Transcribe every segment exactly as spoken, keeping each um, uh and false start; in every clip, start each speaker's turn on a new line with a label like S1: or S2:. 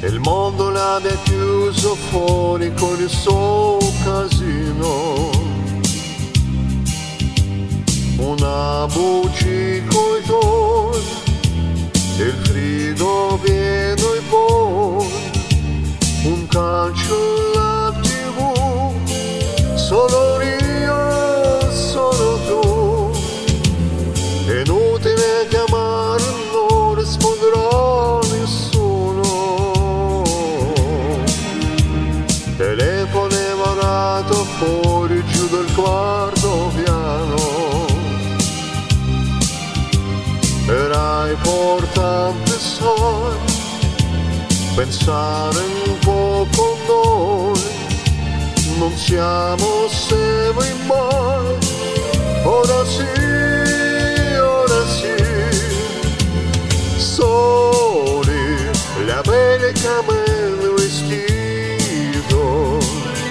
S1: il mondo l'abbia chiuso fuori con il suo casino. Una buccia coi tuoi, il frigo pieno e poi un calcio alla tivù, solo io, solo tu. È inutile chiamare, non risponderà nessuno. Telefono è varato fuori giù del quarto piano. Era importante, sai, pensare un po' con noi. Non siamo sempre mai. Ora sì, ora sì. Soli, la pelle camella il vestito.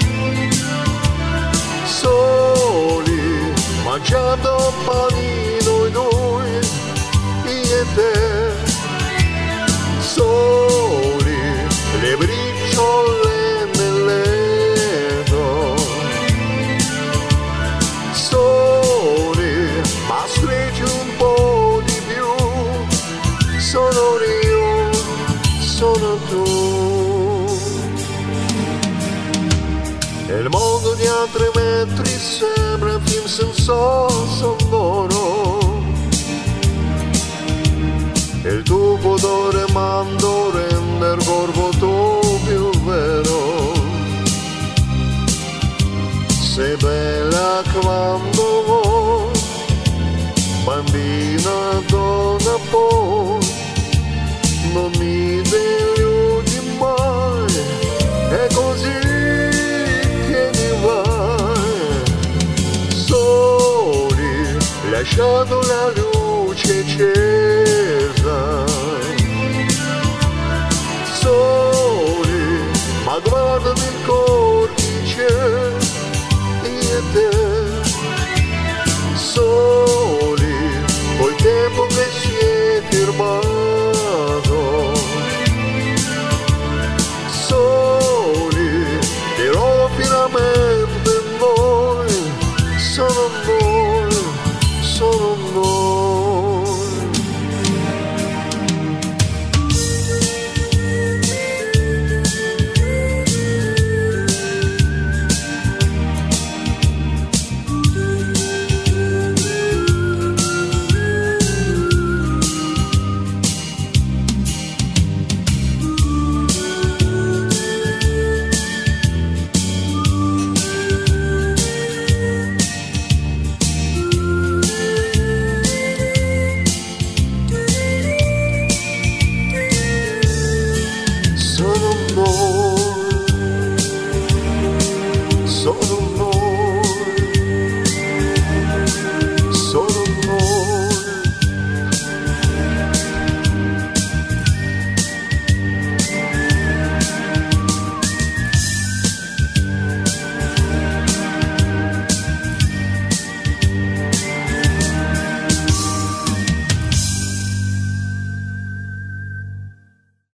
S1: Soli, mangiando panino e noi, io e te. Soli, le briciole nel letto. Soli, ma stringi un po' di più. Sono io, sono tu. E il mondo di altri metri sembra un film senza sonoro. Il tuo pudore mando rende il corpo tuo più vero. Sei bella quando vuoi, bambina donna poi, non mi deludi mai, è così che mi vai. Soli, lasciando la luce c'è.